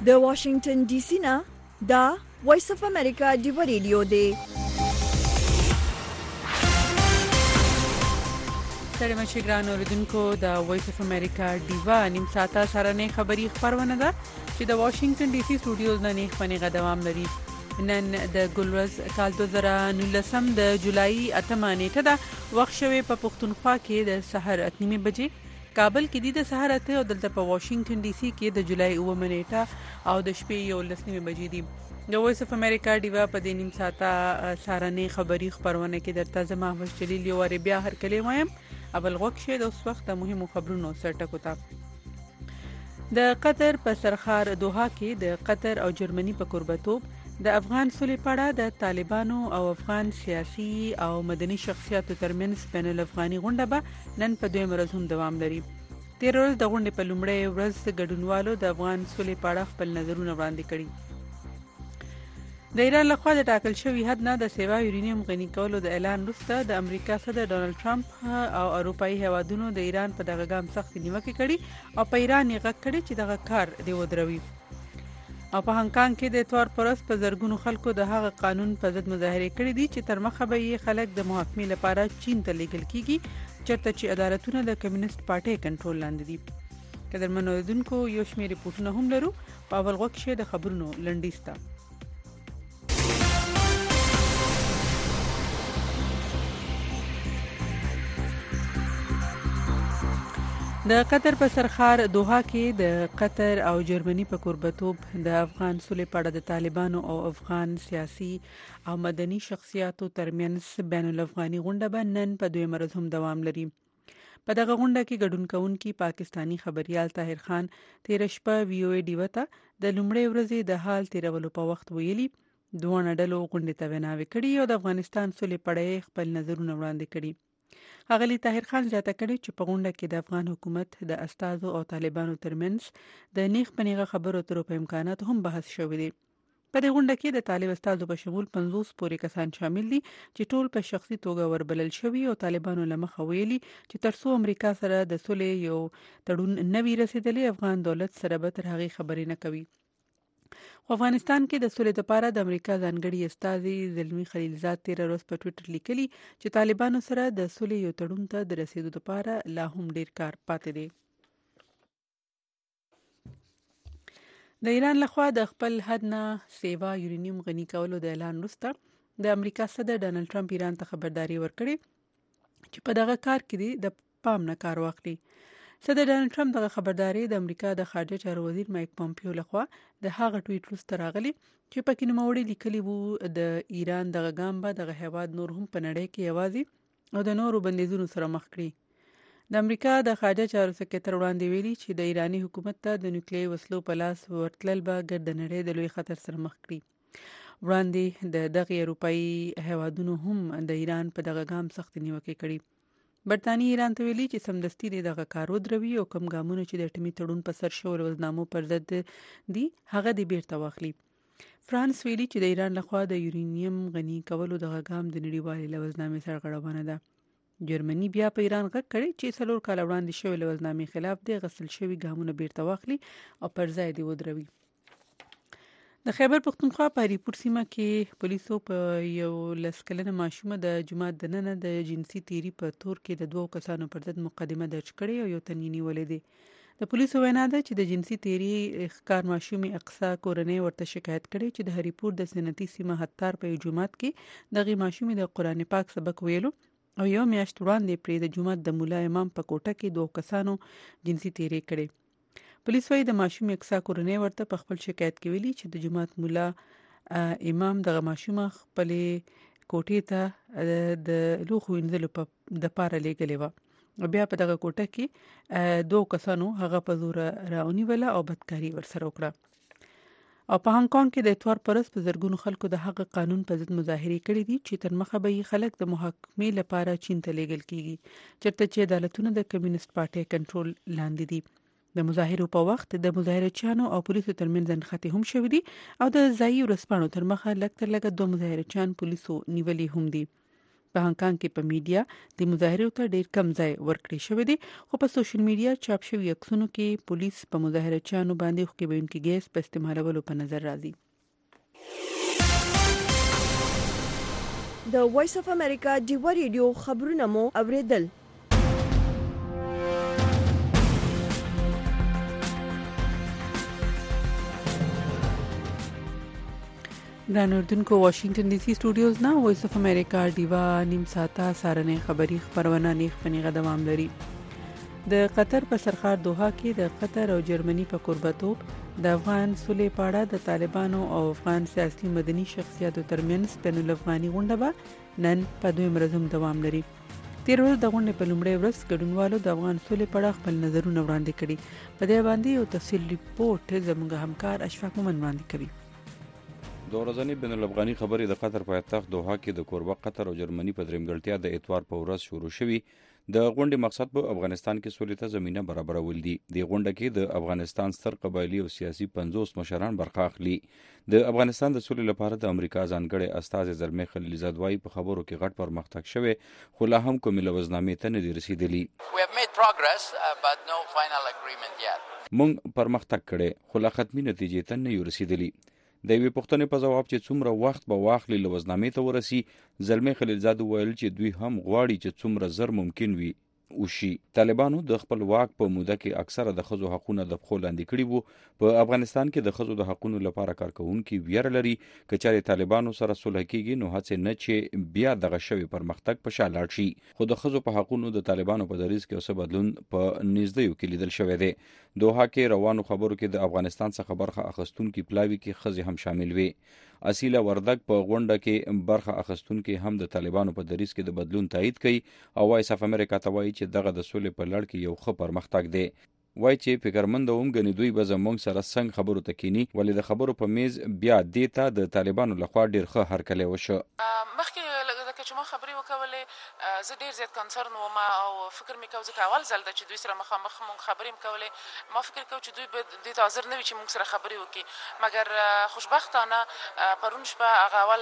د واشنگټن ډي سي نه دا وایس اف امریکا ډیو ریډیو دی. سلام شګران اوریدونکو د وایس اف امریکا ډیوا نیم ساعته سره نه خبری خبرونه ده چې د واشنگټن ډي سي سټوډیوز نه نه خبرونه دوام لري. نن د ګلورز کال 2019 د جولای 8 نیټه ده. وخت شوی په پښتونخوا کې د سحر 8:30 بجې، کابل کې د سحر 8 او دلته په واشنگټن ډي سي کې د جولای 9 نیټه او د شپې 11:30 بجې دي. د وایس اف امریکا ډیوا په دې نیم ساعته سارنې خبری خبرونه کې درته زما مش جلیل یو ور بیا هر کلی وایم. اول غوښه د اوس وخت د مهمو خبرونو سرټکو ته. د قطر په سرخار دوحه کې د قطر او جرمني په قربتوب د افغان صلح پاړه د طالبانو او افغان سیاسي او مدني شخصیاتو ترمنځ بین الافغاني غونډه به نن په دویم ورځ هم دوام لري. تیر ورځ د غونډې په لومړۍ ورځ ګډونوالو د افغان صلح پاړه خپل نظرونه وړاندې کړي. د ایران لخوا د ټاکل شوی حد نه د سیوا یورانیم غني کولو د اعلان وروسته د امریکا صدر ډونالد ټرمپ او اروپאי هیوادونو د ایران په دغه ګام سخت نیوکه کړي او په ایران یې غږ کړي چې دغه کار دی ودروي. او په هانګ کانګ کې د اتوار پرست په زرګونو خلکو د هغه قانون په ضد مظاهره کړې دي چې تر مخه به یې خلک د محاکمې لپاره چین ته لیږل کیږي، چرته چې عدالتونه د کمیونست پارټي کنټرول لاندې دي. قدرمنو اوریدونکو یو شمېر ریپورتونه هم لرو. په اول غوښه د خبرونو لنډیسته. د قطر په سرخار دوحه کې د قطر او جرمني په قربتوب د افغان صلح پاړه د طالبانو او افغان سیاسي او مدني شخصیاتو ترمنځ بین الافغاني غونډه به نن په دویم ورځ هم دوام لري. په دغه غونډه کې ګډون کوونکي پاکستانی خبريال طاهر خان تیر شپه وی او ای ډیو ته د لومړۍ ورځې د حال تیرولو په وخت ویلي دوه ډلو غونډه ته ویناوي کړي او د افغانستان صلح پاړه خپل نظرونه وړاندې کړي. اغلی طاهر خان زیاته کړي چې په غونډه کې د افغان حکومت د استازو او طالبانو ترمنځ د نیغ پنیغه خبرو ترو په امکانات هم بحث شوی دی. په دې غونډه کې د طالب استازو په شمول 50 پورې کسان شامل دي چې ټول په شخصي توګه وربلل شوی او طالبانو لمخه ویلي چې ترڅو امریکا سره د صلح یو تړون نوي رسیدلی افغان دولت سره به تر هغه خبرې نه کوي. افغانستان کې د صلح لپاره د امریکا ځانګړي استازي زلمی خلیلزاد تیر ورځ په ټوئیټر لیکلي چې طالبانو سره د صلح یو تړون ته د رسیدو لپاره لا هم ډیر کار پاتې دی. د ایران لخوا د خپل حد نه سیوا یورانیم غني کولو د اعلان وروسته د امریکا صدر ډونالد ټرمپ ایران ته خبرداري ورکړي چې په دغه کار کې د پام نه کار واخلي. صدر ډونالد ټرمپ دغه خبرداري د امریکا د خارجه چارو وزیر مایک پومپیو لخوا د هغه ټویټ وروسته راغلی چې پکې نوموړي لیکلي وو د ایران دغه ګام به دغه هیواد نور هم په نړۍ کې یوازې او د نورو بندیزونو سره مخ کړي. د امریکا د خارجه چارو سکرټر وړاندې ویلي چې د ایرانی حکومت ته د نیوکلیري وسلو په لاس ورتلل به ګرد نړۍ د لوی خطر سره مخ کړي. وړاندې د دغه اروپאי هیوادونو هم د ایران په دغه ګام سخت نیوکه کړي. برتانیې ایران ته ویلي چې سمدستي دغه کار ودروي او کوم ګامونه چې د اټومي تړون په سر شوی روزنامو پر ضد دي هغه د بیرته واخلي. فرانس ویلي چې د ایران لخوا د یورانیم غني کولو دغه ګام د نړیوالې لوزنامې سرغړونه ده. جرمني بیا په ایران غږ کړي چې 4 کال وړاندې شوی لوزنامې خلاف د غسل شوی ګامونه بیرته واخلي او پر ځای دی ودروي. د خیبر پختونخوا په هریپور سیمه کې پولیسو په یو لسکلنه ماشومه د جماعت د نن د جنسي تیری په تور کې د 2 کسانو پر ضد مقدمه درج کړې او یو تن نیولې دي. د پولیسو وینا ده چې د جنسي تیری ښکار ماشومې اقصا کورنۍ ورته شکایت کړي چې د هریپور د سنتي سیمه هتار په جماعت کې دغه ماشومې د قران پاک سبق ویلو او یو میاشت وړاندې پرې د جماعت د مولا امام په کوټه کې 2 کسانو جنسي تیری کړي. پولیس وايي د ماشوم اقصا کورنۍ ورته په خپل شکایت کې ویلي چې د جماعت مولا امام دغه ماشوم خپل کوټې ته د لوخو انځلو د پاره لګلې و. بیا په دغه کوټه کې 2 کسانو هغه په زور راونی ولا او بدکاری ورسره وکړه. او په هانګ کانګ کې د اتوار پرست په زرګونو خلکو د هغه قانون په ضد مظاهره کړې دي چې تر مخه به خلک د محاکمې لپاره چین ته لیږل کیږي، چرته چې عدالتونه د کمیونست پارټي کنټرول لاندې دي. د مظاهرو په وخت د مظاهرچیانو او پولیسو ترمنځ انخته هم شوې دي او د ځایي ورسپانو تر مخه لږ تر لږه 2 مظاهرچیان پولیسو نیولې هم دي. په هانګ کانګ کې په میډیا د مظاهرو ته ډیر کم ځای ورکړی شوی دی خو په سوشل میډیا چاپ شوی عکسونو کې پولیس په مظاهرچیانو باندې خوکبونکي ګیس په استعمالولو په نظر راځي. د وایس اف امریکا ډیوا ریډیو خبرونه مو اوریدل. د اردوونکو واشنگټن ډي سي سټوډیوز نه وایس اف امریکا ډیوا نیم ساعته سارنې خبری خبرونه نیخ پنیغه دوام لري. د قطر په سرخار دوحه کې د قطر او جرمني په قربتوب د افغان صلح په اړه د طالبانو او افغان سیاسي مدني شخصیتو ترمنځ بین الافغاني غونډه به نن په دویم ورځ دوام لري. تیر ورځ د غونډې په لومړۍ ورځ ګډونوالو د افغان صلح په اړه خپل نظرونه وړاندې کړي. په دې باندې یو تفصیل ریپورت زموږ همکار اشفاق مومن وړاندې کوي. د ورځنی بین الافغاني خبرې د قطر پایتخت دوحه کې د کوربه قطر او جرمني په درېمګړتیا د اتوار په ورځ شروع شوي. د غونډې مقصد په افغانستان کې سولې ته زمينه برابرول دي. د غونډه کې د افغانستان ستر قبایلی او سیاسي 50 مشران برخه اخلي. د افغانستان د سولې لپاره د امریکا ځانګړي استازي زلمی خلیلزاد وايي په خبرو کې غټ پرمختګ شوی خو لا هم کومې لوزنامې ته نه دي رسیدلي. موږ پرمختګ کړی خو لا ختمي نتیجې ته نه یو رسیدلي. د یوې پوښتنې په ځواب چې څومره وخت به واخلي لوزنامې ته ورسي زلمی خلیلزاد وویل چې دوی هم غواړي چې څومره زر ممکن وي وشي. طالبانو د خپل واک په موده کې اکثره د ښځو حقونه د پښو لاندې کړي وو. په افغانستان کې د ښځو د حقونو لپاره کارکوونکي ویره لري که چېرې طالبانو سره صلح کېږي نو هڅې نه چې بیا دغه شوی پرمختګ په شا لاړ شي. خو د ښځو په حقونو د طالبانو په دریځ کې اوس بدلون په نږدېیو کې لیدل شوی دی. دوحه کې روانو خبرو کې د افغانستان څخه برخه اخیستونکي پلاوي کې ښځې هم شامل وي. اصیله وردګ په غونډه کې برخه اخیستونکي هم د طالبانو په دریځ کې د بدلون تایید کوي او وایس اف امریکا ته وایي چې دغه د سولې په لړ کې یو ښه پرمختګ دی. وایي چې فکرمند وم غني دوی به زموږ سره څنګه خبرو ته کینی ولې د خبرو په میز بیا دیتا د طالبانو لخوا ډیر ښه هرکلی وشو. مخکې لکه چې ما خبرې وکولې زه ډیر زیات کنسرن وم او فکر مې کوم ځکه اول ځل ده چې دوی سره مخامخ مونږ خبرې کولې. ما فکر کوم چې دوی به دوی ته حاضر نه وي چې مونږ سره خبرې وکړي مګر خوشبختانه پرون شپه هغه اول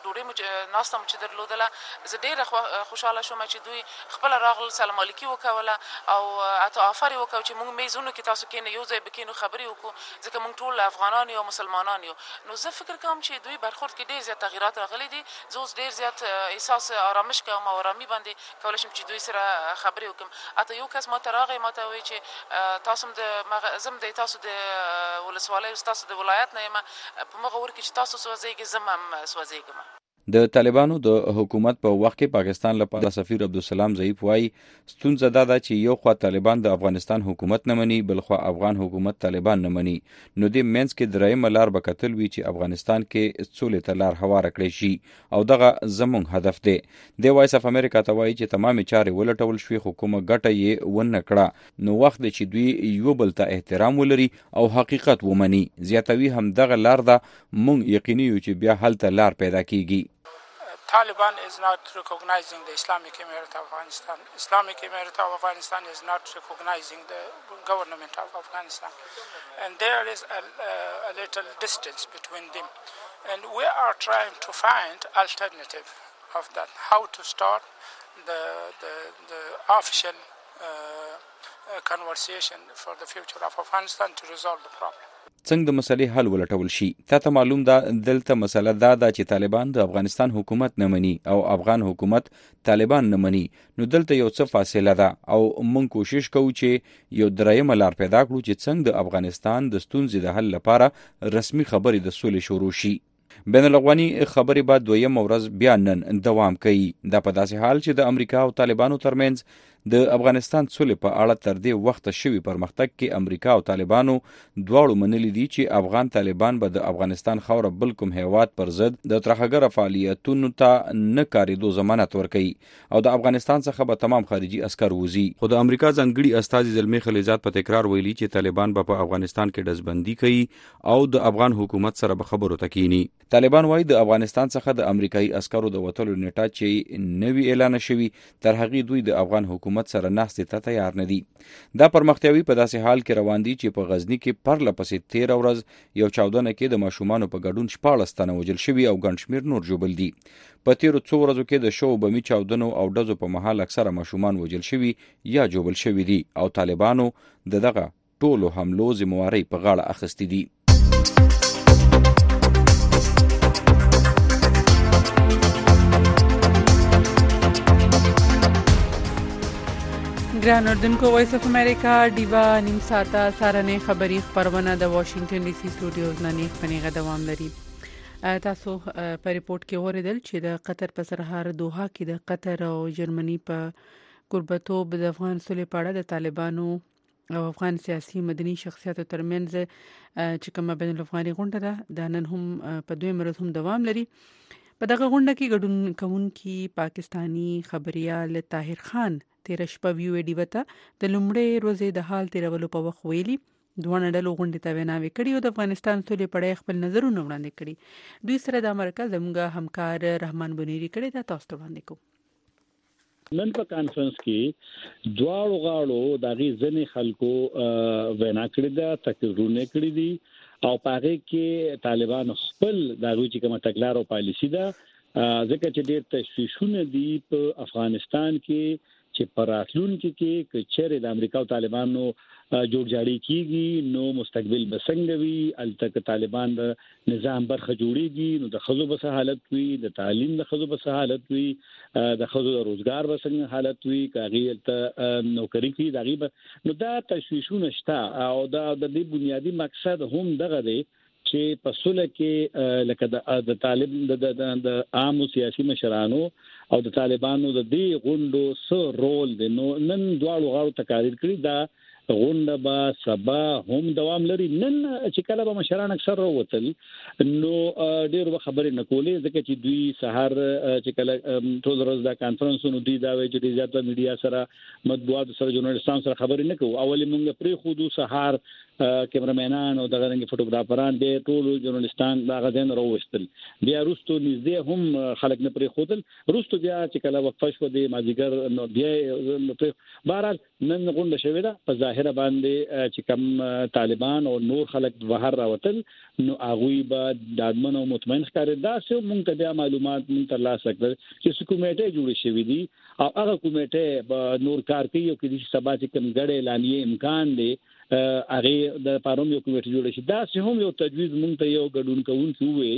ډوډۍ ناسته مو چې درلودله زه ډیره خوشحاله شوم چې دوی خپله راغلل سلام علیکي وکوله او حتی آفر یې وکړ چې مونږ میزونو کې تاسو کېنئ یو ځای به کېنو خبرې وکړو ځکه مونږ ټول افغانان یو مسلمانان یو. نو زه فکر کوم چې دوی برخورد کې ډیر زیات تغییرات راغلي دي. زه اوس ډیر زیات احساس آرامش کوم او آرامي باندې کولی شم چې دوی سره خبرې وکړم. حتی یو کس ما ته راغی ما ته وایي چې تاسو زم د تاسو د ولسوالۍ تاسو د ولایت نه یم په مغه ور کې چې تاسو سوځېږئ زم هم سوځېږم. د طالبانو د حکومت په وخت کې پاکستان لپاره سفیر عبدالسلام ضعیف وايي ستونزه دا ده چې یو خوا طالبان د افغانستان حکومت نه مني بل خوا افغان حکومت طالبان نه مني. نو د منځ کې درېیمه لار به کتل وي چې افغانستان کې سولې ته لار هواره کړی شي او دغه زموږ هدف دی. د وایس اف امریکا ته وایي چې تمامې چارې ولټول شوې خو کومه ګټه یې ونه کړه. نو وخت دی چې دوی یو بل ته احترام ولري او حقیقت ومني. زیاتوي هم دغه لار ده. موږ یقیني یو چې بیا هلته لار پیدا کیږي. Taliban is not recognizing the Islamic Emirate of Afghanistan. Islamic Emirate of Afghanistan is not recognizing the government of Afghanistan. And there is a little distance between them. And we are trying to find alternative of that, how to start the official conversation for the future of Afghanistan to resolve the problem. څنګه د مسلې حل ولټول شي. ته معلوم ده دلته مسله دا ده چې طالبان د افغانستان حکومت نه مني او افغان حکومت طالبان نه مني. نو دلته یو څه فاصله ده او موږ کوشش کوو چې یو درېیمه لار پیدا کړو چې څنګه د افغانستان د ستونزې د حل لپاره رسمي خبرې د سولې شروع شي. بین الاقوامي خبرې بعد دویم ورځ بیا نن دوام کوي. دا په داسې حال چې د امریکا او طالبانو ترمنځ د افغانستان سولې په اړه تر دې وخته شوي پرمختګ کې امریکا او طالبانو دواړو منلي دي چې افغان طالبان به د افغانستان خاوره بل کوم هیواد پر ضد د ترهګره فعالیتونو ته نه کارېدو ضمانت ورکوي او د افغانستان څخه به تمام خارجي عسکر وځي. خو د امریکا ځانګړي استازي زلمی خلیلزاد په تکرار ویلي چې طالبان به په افغانستان کې ډزبندي کوي او د افغان حکومت سره به خبرو ته کینی. طالبان وايي د افغانستان څخه د امریکایي عسکرو د وتلو نیټه چې نوي اعلان شوی تر هغې دوی د افغان حکومت حکومت سره ناستې ته تیار نه دي. دا پرمختیاوي په داسې حال کې روان دي چې په غزني کې پرله پسې 13 ورځ یو چاودنه کې د ماشومانو په ګډون 14 تنه وژل شوي او ګڼ شمېر نور ژوبل دي. په تیرو څو ورځو کې د شو بمي چاودنو او ډزو په مهال اکثره ماشومان وژل شوي یا ژوبل شوي دي او طالبانو دغه ټولو حملو ذمہواري په غاړه اخیستې دي. ګران اردوونکو وایس اف امریکا ډیوا نیم ساعته سارنې خبری خبرونه د واشنگټن ډي سي سټوډیوز نه نیغه دوام لري. تاسو په ریپورت کې اوریدل چې د قطر په سرحد دوحه کې د قطر او جرمني په قربتوب د افغان صلح په اړه د طالبانو او افغان سیاسي مدني شخصیتو ترمنځ چې کومه بین الافغاني غونډه ده د نن هم په دویم ورځ هم دوام لري. په دغه غونډه کې ګډون کوونکي پاکستانی خبريال طاهر خان 13 شپه ویو ډیو ته د لومړۍ ورځې د حال تیرولو په وخت ویلي دوه ډلو غونډې ته ویناوي کړي او د افغانستان صلح په اړه خپل نظرونه وړاندې کړي. دوی سره د امریکا زموږ همکار رحمان بنيري کړي دا تاسو ته وړاندې کوم. نن په کانفرنس کې دواړو غاړو د غي ځنې خلکو وینا کړې ده تقریرونه کړې دي او پاره کې طالبان خپل د غوي چې کومه تګلار او پالیسی ده ځکه چې ډېر تشویشونه دي په افغانستان کې چې پراتلون کې چیرې د امریکا او طالبانو جوړ جاړي کیږي نو مستقبل بسنګ وي الته طالبان د نظام برخه جوړيږي نو د خزو بس حالت وي د تعلیم د خزو بس حالت وي د خزو د روزګار بسنګ حالت وي کاغي الته نوکری کی دغه نو دا تشویشونه شته او دا د دې بنیادی مقصد هم دغه دی چې په سوله کې لکه د طالب د عام سیاسي مشرانو او د طالبانو د دې غونډو سره رول دی نو نن دواړو غاړو تقاریر کړی دا غونډه با سبا هم دوام لري. نن چې کله به مشران اکثر وروتل نو ډېر خبرې نه کولې ځکه چې دوی سحر چې کله ټول ورځ دا کانفرنسونو دی دا وی چې زیاته میډیا سره مطبوعات سره ژورنالیستانو سره خبرې نه کوو. اول موږ پرې خودو سحر کیمرامینان او دغه رنګ فوټوګرافران دي ټول ژورنالیستان دا غزن راوستل بیا روستو نږدې هم خلک نه پرې خودل روستو بیا چې کله وقفه شو دی مازیګر نو بیا بهرحال نن غونډه شوې ده په ظاهر باندې چې کوم طالبان او نور خلک بهر راوتل نو هغه به دادمن او مطمئن ښکاري دا چې مونږ ته بیا معلومات مونږ ترلاسه کړل چې کمیټه جوړه شوې دي او هغه کمیټه به نور کار کوي او کې سبا چې کوم غړې لانی امکان دی هغه د پاروم یو کمیټه جوړه شي دا چې هم یو تجویز مونږ ته یو ګډون کوونکی وي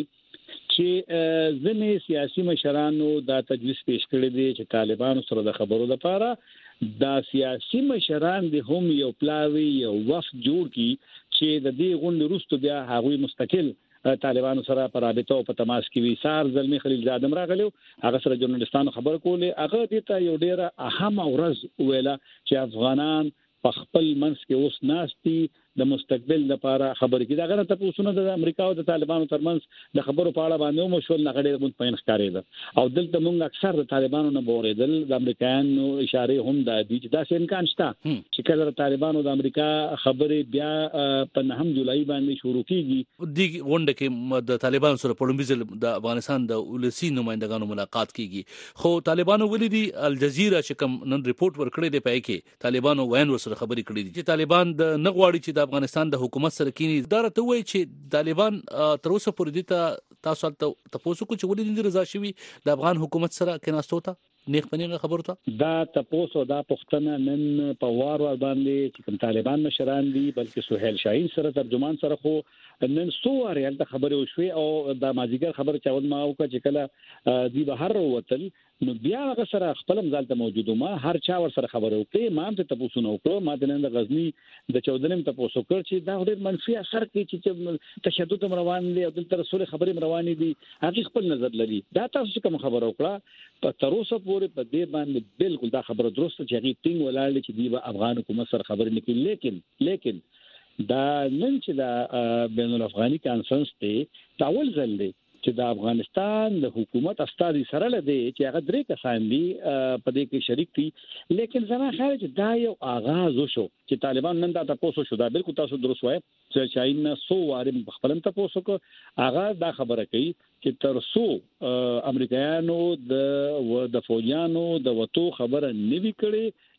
چې ځنې سیاسي مشرانو دا تجویز پیش کړی دی چې طالبانو سره د خبرو لپاره دا سیاسي مشران دي هم یو پلاوی یو وفد جوړ کی چې د دې غونډې وروسته بیا هغوی مستقل طالبانو سره په رابطه او په تماس کې وي. سار زلمی خلیل زاده راغلو هغه سره ژورنالیستانو خبر کولې هغه دې ته یو ډیره اهم ورځ ویله چې افغانان په خپل منځ کې اوس ناشتي د مستقبل لپاره خبرې کې دا غره ته پوښتنه د امریکا او د طالبانو ترمنځ د خبرو په اړه باندې مو شول نغړې متپین ښکارېده او دلته موږ اکثر د طالبانو نه بوریدل د امریکایانو اشاره هم د دې چې دا څه امکان شته چې کله د طالبانو د امریکا خبرې بیا په 9 جولای باندې شروع کیږي د غونډه کې د طالبانو سره په لومبیزل د افغانستان د ولسی نمائندګانو ملاقات کیږي خو طالبانو ولیدي الجزیره چې کوم نن ریپورت ورکړی دی پای کې طالبانو وین ور سره خبرې کړې دي چې طالبان د نغواړي چې د افغانستان د حکومت سره کینی دا راته وایي چې طالبان تر اوسه پورې د تاسو ته تاسو کو چې ولې رضا شوي د افغان حکومت سره کېناستو ته نیغ پنیغه خبرو ته دا تاسو دا پښتنه نن په وار باندې چې کوم طالبان مشران دي بلکې سہیل شاهین سره ترجمان سره خو نن سوار یلته خبرې وشوي او د مازیګر خبره چاود ما او چې کله دی بهر وتل نو بیا هغه سره خپل مزالته موجودو ما هر چا ور سره خبرو کوي ما ته تاسو نو کړو ما د نن د غزنی د 14 ته تاسو کړ چې دا ډېر منفي اثر کوي چې تشدد روان دي او د رسول خبرې روانې دي هغه خپل نظر لري دا تاسو کوم خبرو کړه په تر اوسه پورې په دې باندې بالکل دا خبره درسته چې هغه ټینګ ولاړ چې دی افغان حکومت سره خبرې نه کوي لیکن دا نن چې دا بین الافغاني کانفرنس ته تاول ځل دی چې د افغانستان د حکومت استادي سره لدی چې هغه درې کسان دي په دې کې شریک دي لیکن زما خیال چې دا یو آغاز وشو چې طالبان نن دا تاسو شو دا بالکل تاسو درست وایي چې شاین سو وارم خپلم تاسو کو آغاز دا خبره کوي چې تر څو امریکایانو د فوجانو د وټو خبره نوي کړي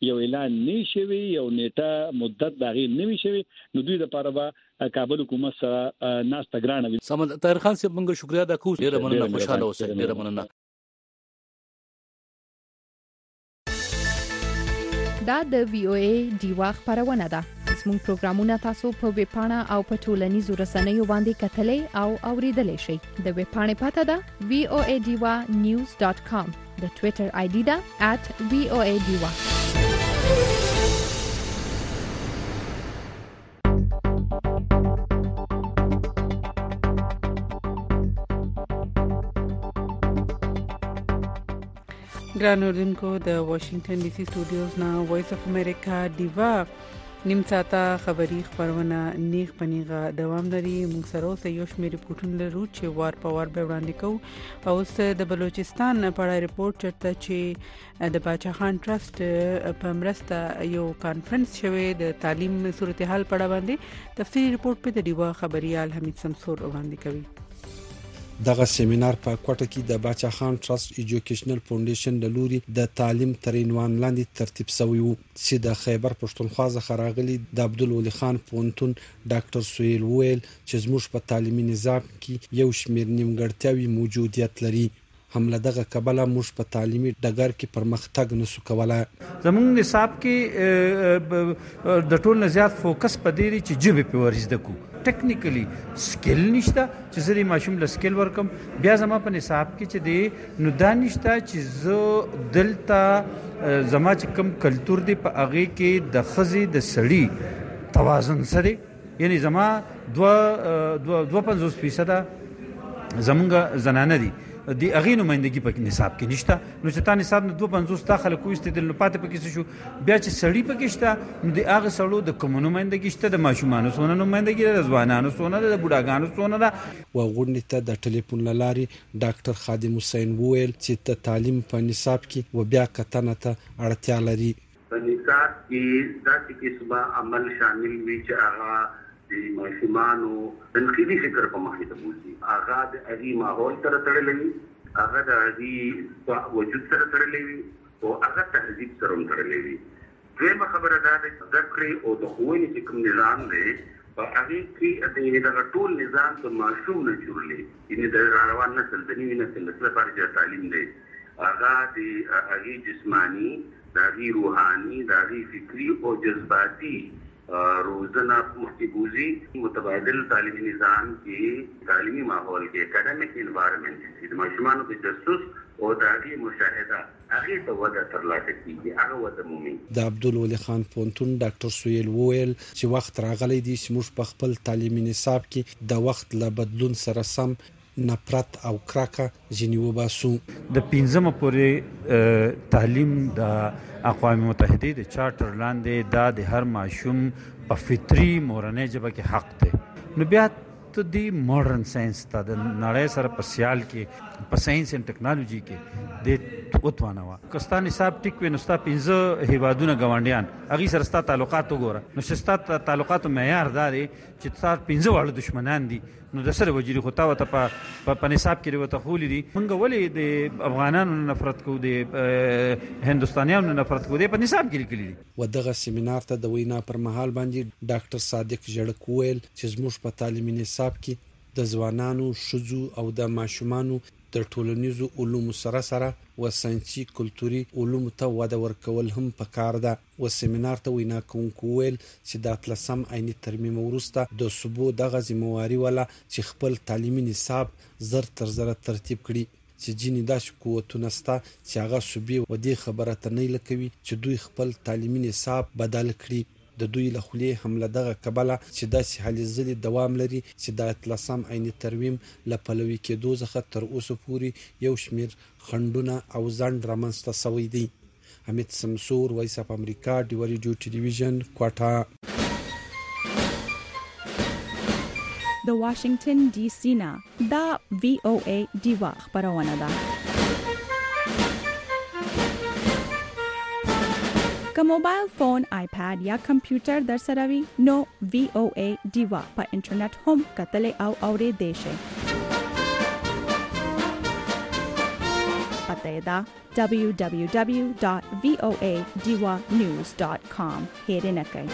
یو اعلان نشوي یو نیټه مدت دغه نوي شوی نو دوی د لپاره به کابل حکومت سره ناس تګرانه وي. سمد طاهر خان صاحب موږ شکریا ادا کوو. ډیره مننه، خوشاله اوسئ. ډیره مننه. دا د VOA ډیوا خبرونه ده. زموږ پروګرامونه تاسو په ویب پاڼه او په ټولنیزو رسنیو باندې کتلای او اوریدلای شئ. د ویب پاڼې پته ده voadiwa.news.com. د ټوئیټر آی ډي ده @voadiwa. ګران اوردونکو، د واشنگټن ډي سي سټوډیوز نه وایس اف امریکا ډیوا نیم ساعته خبری خبرونه نیغ پنیغه دوام لري. موږ سره اوس یو شمېر ریپورتونه لرو چې وار په وار به وړاندې کوو. اوس د بلوچستان په اړه ریپورت چرته چې د باچا خان ټرست په مرسته یو کانفرنس شوی د تعلیم صورتحال په اړه باندې تفصیلی ریپورت په د ډیوا خبريال حمید سمسور وړاندې کوي. دغه سیمینار په کوټه کې د باچا خان ټرست ایجوکیشنل فاونډیشن د لوري د تعلیم تر عنوان لاندې ترتیب شوی و چې د خیبر پښتونخوا څخه راغلي د عبدالولي خان پونتون ډاکټر سویل ویل چې زموږ په تعلیمي نظام کې یو شمېر نیمګړتیاوې موجودیت لري. هم له دغه کبله موږ په تعلیمي ډګر کې پرمختګ نسو کولای. زموږ نصاب کې د ټول نه زیات فوکس پدې لري چې جبه په ورزده کو ټیکنیکلی سکل نشته چې زری ماشوم له سکل ورکم. بیا زما په نصاب کې چې دی نو دانشته چې زه دلته زما چې کم کلچر دی په هغه کې د خزي د سړی توازن سره یعنی زما 2.50% زمونږ زنانه دي دی اغه نمائندګي په نصاب کې نشته. نو چې تا نصاب نه 250 تا خلک کوستدل نو پاتې پکې شو. بیا چې سړی پکې شته نو دی هغه سړو د کوم نمائندګي شته د ماشومانو سونه نمائندګي د ځوانانو سونه د بوډاګانو سونه دا وغونډه ته د ټلیفون لاري ډاکټر خادم حسین وویل چې د تعلیم په نصاب کې و بیا کتنه ته اړتیا لري. په نصاب کې داسې قسمه عمل شامل وي چې هغه د ماشومانو تنقیدي فکر په مخې ته بوزي. هغه د اغي ماحول سره تړلې وي، هغه د اغي وجود سره تړلې وي او هغه تهذیب سره تړلې وي. دویمه خبره دا ده چې ذکر او د ښوونې چې کوم نظام دی په هغه کې د ټول نظام په ماشوم نه جوړلې یعنی د روان نسل د نوي نسل لپاره چې تعلیم دی هغه د هغه جسمانی، د هغه روحاني، د هغه فکری او جذباتي روزانه محتوی متبادل تعلیمي نظام کې تعلیمي ماحول کې اکیډمیک انوایرنمنت چې د ماشومانو په تجسس او د هغه مشاهده هغه ته وده ترلاسه کیږي هغه وده مومي. د عبدالولي خان پونتون ډاکټر سویل وویل چې وخت راغلی دی چې موږ په خپل تعلیمي نصاب کې د وخت له بدلون سره سم نفرت او کراکه ځینې وباسو. د 15 پورې تعلیم د اقوام متحده د چارټر لاندې د هر ماشوم په فطري مورنۍ ژبه کې حق دی. نو بیا ته د ماډرن ساينس ته د نړۍ سره په سیال کې په ساينس ان ټیکنالوژي کې د اوتوانه وا کستان حساب ټیک ونستا 15 هیوادونه غونډیان اغي سره ست تعلقات وګوره نو شستا تعلقات معیار داري چې تاسو 15 واړه دشمنان دي نو د سره وجري خو تا وته په نصاب کې وته خولې دي مونږ ولې د افغانانو نفرت کو دي هندستانیانو نفرت کو دي په نصاب کې لیکلي دي. ودغه سیمینار ته د وینا پر مهال باندې ډاکټر صادق جړک ویل چې زموږ په تعلیمي نصاب کې د ځوانانو شذو او د ماشومانو د ټولنیزو علومو سره و ساينسي کلتوري علومو ته وده ورکول هم پکار ده. و سیمینار ته وینا کوونکو ویل چې د اتلسم عیني ترمیم وروسته د صوبو دغه ذمہواری ولا چې خپل تعلیمي نصاب زر تر زر ترتیب کړي چې جنې داسې قوتونه ستا چې هغه صوبې و دې خبره ته نه لکوي چې دوی خپل تعلیمي نصاب بدل کړي. د دوی له خولې حمله دغه کبله چې داسې هلې ځلې دوام لري چې د اتلسم عیني ترمیم له پلوي کېدو څخه تر اوسه پورې یو شمېر خنډونه او ځنډ رامنځته شوی دی. حمید سمسور، وایس اف امریکا، ډیوا ریډیو ټلویزیون، کوټه. د واشنگټن ډي سي نه دا VOA ډیوا خبرونه ده. که موبایل فون، آیپاد یا کمپیوټر در سره وي نو VOA ډیوا په انټرنیټ هم کتلې او اورېدې شئ. په دی دا www.voadiwanews.com هېر نه کړئ.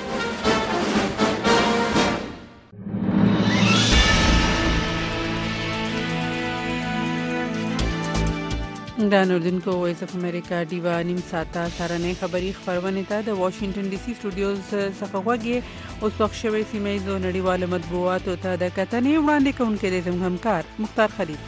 د اردوونکو وایس اف امریکا ډیوا نیم ساعته سرانه خبری خبرونه ته د واشنگټن ډي سي سټوډیوز څخه غوږی اوس وخت شوی سیمایزو نړیوال مطبوعاتو ته د کتنې وړاندې کوونکې د زموږ همکار مختار خلیل.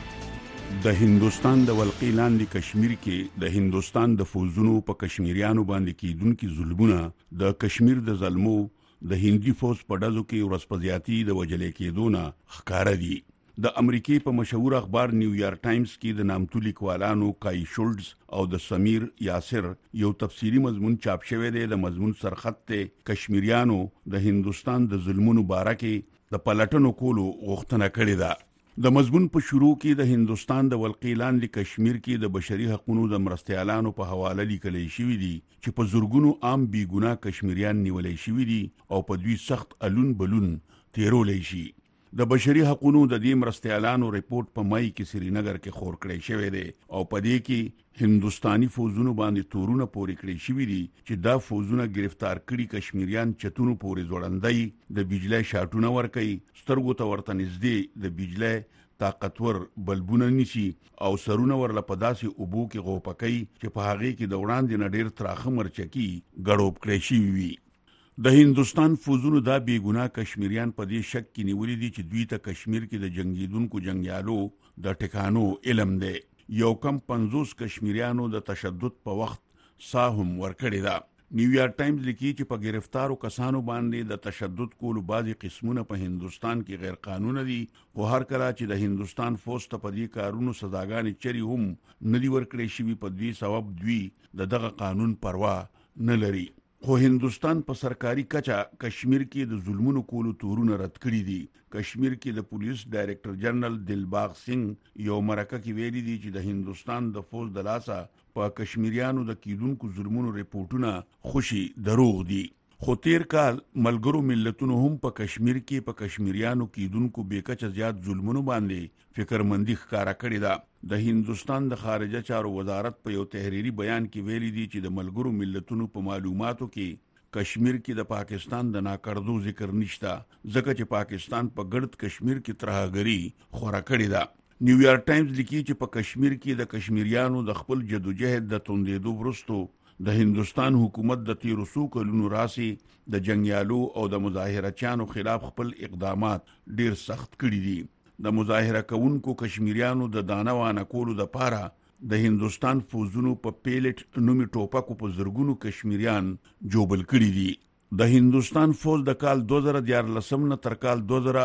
د هندستان د ولقې لاندې کشمیر کې د هندستان د فوجونو په کشمیریانو باندې کیدونکو ظلمونه د کشمیر د ظلمو د هندي فوج په ډزو کې ورسپزیاتی د وجلې کېدونه ښکارا دي. د امریکای په مشهور اخبار نیویارک ټایمز کې د نامتو لیکوالانو کای شولډز او د سمیر یاسر یو تفصیلی مضمون چاپ شوی دی. د مضمون سرخط ته کشمیریانو د هندستان د ظلمونو باره کې د پلټنو کولو غوښتنه کړې ده. د مضمون په شروع کې د هندستان د ولقې لاندې کشمیر کې د بشري حقوقو د مرستيالانو په حواله لیکل شوی دی چې په زورګونو عام بی ګناه کشمیریان نیولې شوی دي او په دوی سخت الون بلون تیرولې شي. د بشري حقوقو د دې مرستيالانو ریپورت په مای کې سرینگر کې خور کړی شوی دی او په دې کې هندستاني فوجونو باندې تورونه پورې کړی شوی دي چې دا فوجونه گرفتار کړي کشمیریان چتونو پورې ځوړندای د بجلی شاټونه ور کوي سترګو ته ورته نږدې د بجلی طاقتور بلبونه نشي او سرونه ورله په داسې اوبو کې غوپکای چې په هغه کې د وړاندې نډیر تراخه مرچکی غړوب کړی شي وي. د هندستان فوجونو دا بی ګناه کشمیریان په دې شک کې نیولې دي چې دوی ته کشمیر کې د جنگیدونکو جنگیالو د ټکانو علم دی. یو کم 50 کشمیریانو د تشدد په وخت ساهم ورکړی دا. نیویارک ټایمز لیکي چې په گرفتارو کسانو باندې د تشدد کولو بعضی قسمونه په هندستان کې غیر قانوني دي خو هر کله چې د هندستان فوج ته په دې کارونو سزاګانې چری هم ندي ورکړې شوی په دې سبب دوی دغه قانون پروا نه لري. خو هندستان په سرکاري کچا کشمیر کې د ظلمونو کولو تورونه رد کړی دي. کشمیر کې د پولیس ډایریکټر جنرال دلباغ سنگ یو مرکه کې ویلي دي چې د هندستان د فوج د لاسه په کشمیریانو د کیدونکو ظلمونو ریپورتونه خوشي دروغ دي. خو تیر کال ملګرو ملتونو هم په کشمیر کې په کشمیریانو کیدونکو بیکچه زیات ظلمونو باندې فکرمندي ښکارا کړې ده. د هندستان د خارجه چارو وزارت په یو تحریری بیان کې ویلي دي چې د ملګرو ملتونو په معلوماتو کې کشمیر کې د پاکستان د ناکردو ذکر نشته ځکه چې پاکستان په ګرد کشمیر کې ترهګری خورا کړې ده. نیویارک ټایمز لیکي چې په کشمیر کې د کشمیریانو د خپل جدوجہد د توندېدو وروسته د هندستان حکومت د 1300 کلونو راسي د جنگیالو او د مظاهرچیانو خلاف خپل اقدامات ډیر سخت کړي دي. د مظاهره کوونکو کشمیریانو د دانوانه کولو د پاره د هندستان فوجونو په پیلټ نومي ټوپکو په زرګونو کشمیریان جوبل کړي دي. د هندستان فوج د کال 2014 نه تر کال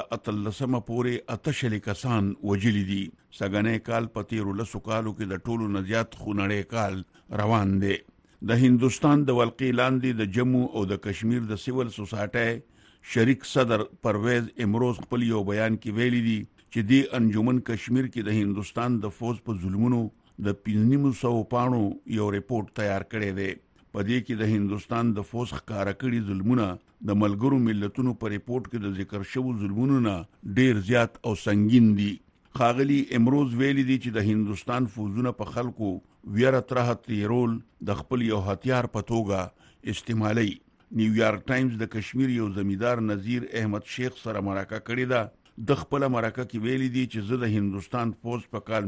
2013 پورې 88 کسان وجلی دي. سګنې کال په 13 کالو کې د ټولو نزيات خونړې کال روان دي. د هندستان د ولقې لاندې د جموں او د کشمیر د سیول سوسایټي شریک صدر پرویز امروز خپل یو بیان کې ویلي دي چې د انجمن کشمیر کې د هندستان د فوج په ظلمونو د 500 پاڼو یو ریپورت تیار کړی دی. په دې کې د هندستان د فوج ښکارا کړي ظلمونه د ملګرو ملتونو په ریپورت کې د ذکر شوو ظلمونو نه ډیر زیات او سنگین دي. خاغلی امروز ویلي دي چې د هندستان فوجونه په خلکو ویره ترهه تیرول د خپل یو هتیار په توګه استعمالي. نیویارک ټایمز د کشمیر یو زمیدار نذیر احمد شیخ سره مرکه کړې ده. د خپل مرکه کې ویلي دي چې زه د هندستان فوج په کال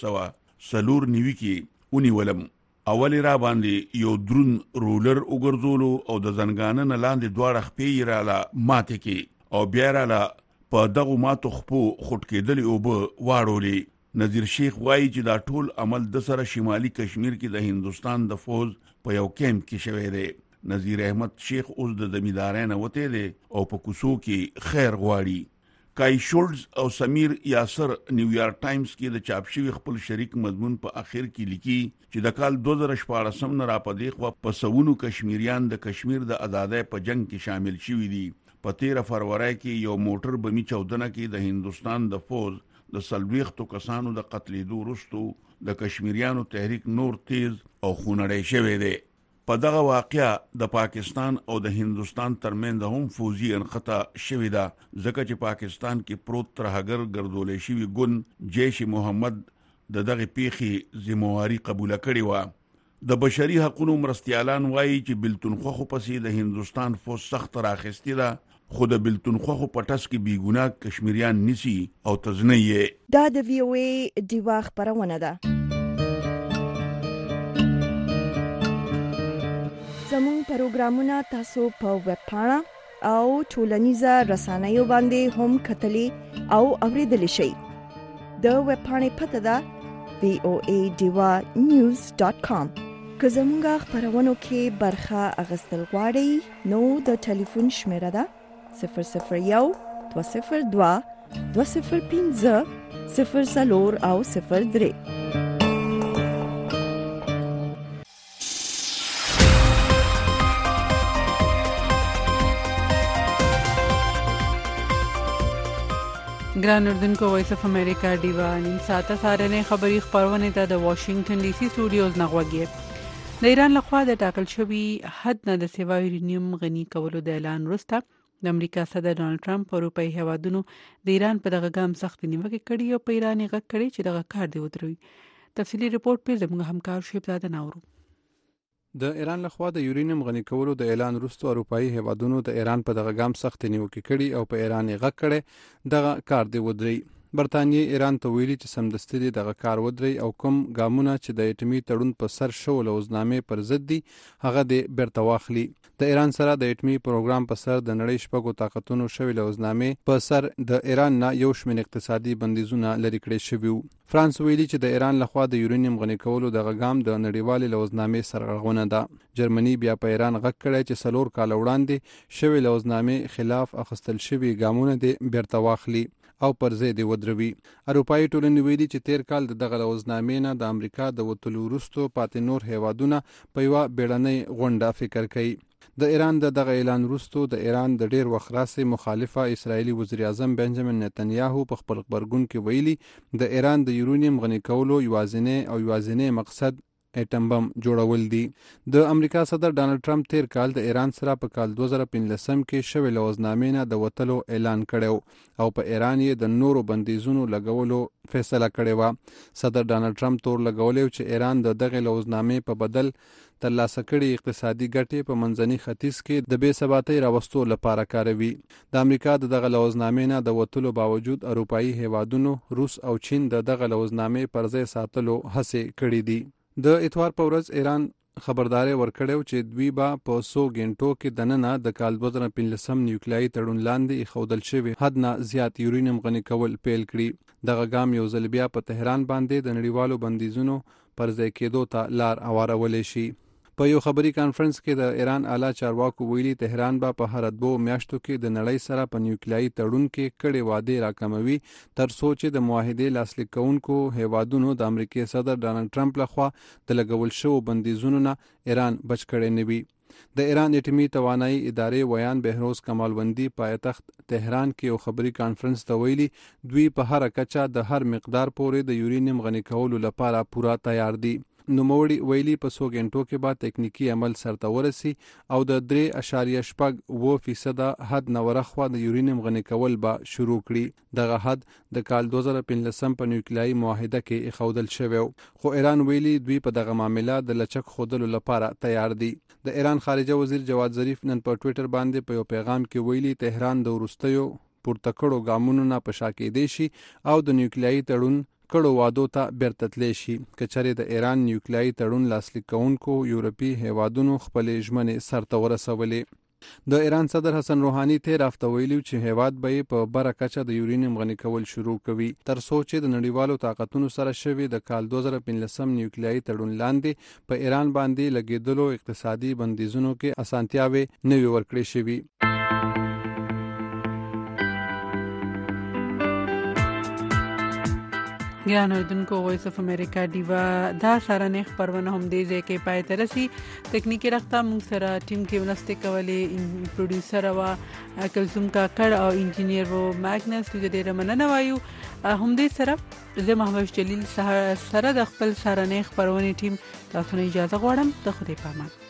1994 کې ونیولم. اول را باندې یو درون رولر وګرځولو او د زنګانه نه لاندې دواړه خپې رااله ماته کې او بیا رااله په دغه ماتو خپو خټ کېدلې او به واړولې. نذیر شیخ وایي چې دا ټول عمل د سره شمالي کشمیر کې د هندستان د فوج په یو کیمپ کې شوی دی. نذیر احمد شیخ اوس د زمیندارانه وته دی او په کوڅو کې خیر غواړي. کای شولډز او سمیر یاسر نیویارک ټایمز کې د چاپ شوی خپل شریک مضمون په اخر کې لیکي چې د کال 2014 نه را پدې خو په سونو کشمیریان د کشمیر د آزادۍ په جنگ کې شامل شوي دي. په 13 فروری کې یو موټر بمی چودنه کې د هندستان د فوج د سلويختو کسانو د قتلېدو وروسته د کشمیریانو تحریک نور تیز او خونړی شوی دی. په دغه واقعیا د پاکستان او د هندستان ترمنځ هم فوجي انخطا شوې ده ځکه چې پاکستان کې پروت ترهګر ګرځولې شوی ګوند جیش محمد دغه پیښې ذمہواری قبول کړې و د بشري حقوقو مرستيالان وایي چې بلتونخوا پسې د هندستان فوج سخت راخستی ده خو د بلتونخوا په ټاس کې بیګناه کشمیریان نسی او تزنیه دا د وی او ای دیوا خبرونه ده زموږ پروګرامونه تاسو په ویب پاڼه او ټولنیزه رسنیو باندې هم کتلی او اوریدلی شئ د ویب پاڼې پته ده voadiwa.news.com که زموږ خبرونو کې برخه اخیستل غواړئ نو د ټلیفون شمیره ده 001 202 205 04 او 03. ګران اردوونکو وایس اف امریکا ډیوا نن ساته سارنه خبری خبرونه ده د واشنگټن ډي سي سټوډیوز نغوږی د ایران لخوا د ټاکل شوی حد نه د سیوا یورینیم غنی کولو د اعلان وروسته د امریکا صدر ډونالد ټرمپ په اروپאי هیوادونو د ایران په دغه ګام سخت نیوکه کړې او په ایران یې غږ کړی چې دغه کار دی ودروي. تفصیلی ریپورت په زموږ همکار شیب زاده ناورو. د ایران لخوا د یورینیم غنی کولو د اعلان وروسته اروپאי هیوادونو د ایران په دغه ګام سخت نیوکه کړې او په ایران یې غږ کړی دغه کار دی ودروي. برتانیې ایران ته ویلي چې سمدستي دغه کار ودري او کوم ګامونه چې د اټومي تړون په سر شو لوزنامې پر ضد دي هغه د بیرته واخلي. د ایران سره د اټومي پروګرام په سر د نړۍ شپږو طاقتونو شوی لوزنامې په سر د ایران نه یو شمېر اقتصادي بندیزونه لري کړی شوی. فرانس ویلي چې د ایران لخوا د یورینیم غنی کولو دغه ګام د نړیوالې لوزنامې سرغړونه ده. جرمني بیا په ایران غږ کړی چې 4 کال وړاندې شوی لوزنامې خلاف اخیستل شوی ګامونه د بیرته واخلي او پر ضد ودروي. اروپאי ټولنې ویلي چې 13 کال دغه لوزنامې نه د امریکا د وټلو وروسته پاتې نور هیوادونه په یو بیړنۍ غونډه فکر کوي. د ایران دغه اعلان وروسته د ایران د ډیر وخت راځي مخالفه اسرایلی وزیر اعظم بنجامین نتنیاهو په خپل خبرګون کې ویلي د ایران د یورینیم غنی کولو یوازینی مقصد اټم بم جوړول دي. د امریکا صدر ډونالد ټرمپ 13 کال د ایران سره په کال 2015 کې شوی لوزنامې نه د وټلو اعلان کړو او په ایران یې د نورو بندیزونو لګولو فیصله کړې و. صدر ډونالد ټرمپ تور لګولې چې ایران د دغه لوزنامې په بدل ترلاسه کړي اقتصادي ګټې په منځني ختیځ کې د بې ثباتۍ راوستو لپاره کاروي. د امریکا دغه لوزنامې نه د وټلو باوجود اروپאי هیوادونو روس او چین دغه لوزنامې پر ځای ساتلو هڅه کړې دي. د اتوار په ورځ ایران خبرداري ورکړیو چې دوی به په 100 غنټو کې دننه د کال 2015 نیوکلیایي تړون لاندې خودل شوی حد نه زیات یورینیم غنی کول پیل کړي. دغه ګام یو ځل بیا په تهران باندې د نړیوالو بندیزونو پر ځای کېدو ته لار هوارولې شي. په یو خبري کانفرنس کې د ایران اعلی چارواکو ویلي تهران به په هر 2 میاشتو کې د نړۍ سره په نیوکلیایي تړون کې کړي وعده راکموي تر څو چې د معاهده لاسلیک کوونکو هیوادونو د امریکای صدر ډونالد ټرمپ لخوا د لګول شوی بندیزونو نه ایران بچ کړي نه وي. د ایران اټومي توانایي ادارې ویان بهروز کمالوندی پایتخت تهران کې یو خبري کانفرنس ته ویلي دوی په هر کچا د هر مقدار پورې د یورینیم غنی کولو لپاره پورا تیار دي. نوموړي ویلي په 100 غنټو کې بعد تکنیکی عمل سرته ورسي او د 3.5% حد نورخوا د یورینیم غنی کول به شروع کړي. دغه حد د کال 2015 په نیوکلیایي معاهده کې اخودل شوی خو ایران ویلي دوی په دغه معاملې د لچک خودلو لپاره تیار دي. د ایران خارجه وزیر جواد ظریف نن په ټوئیټر باندې په یو پیغام کې ویلي تهران د ورستیو پورته کړو ګامونو نه په شا کېدی شي او د نیوکلیایي تړون کړو وادو ته بیرته تللی شي که چېرې د ایران نیوکلیایي تړون لاسلیک کوونکو یورپي هیوادونو خپلې ژمنې سرته ورسولې. د ایران صدر حسن روحاني 13 هفته ویلي چې هیواد به په بره کچه د یورینیم غنی کول شروع کوي تر څو چې د نړیوالو طاقتونو سره شوی د کال 2015 نیوکلیایي تړون لاندې په ایران باندې لګیدلو اقتصادي بندیزونو کې اسانتیاوي نوي ورکړې شوي. ګران اردوونکو وایس اف امریکا دیوا دا سارنه خبرونه هم دی چې پای ترسي تکنیکی رخته موږ سره ټیم کې ونسته کولې پروډوسر وا کلثوم کاکړ او انجینیر وو ماګنس د ډېر مننه وایو. هم دې سره زه محمد جلیل سره د خپل سارنه خبرونه ټیم تاسو نه اجازه غواړم. ته خدای پامان.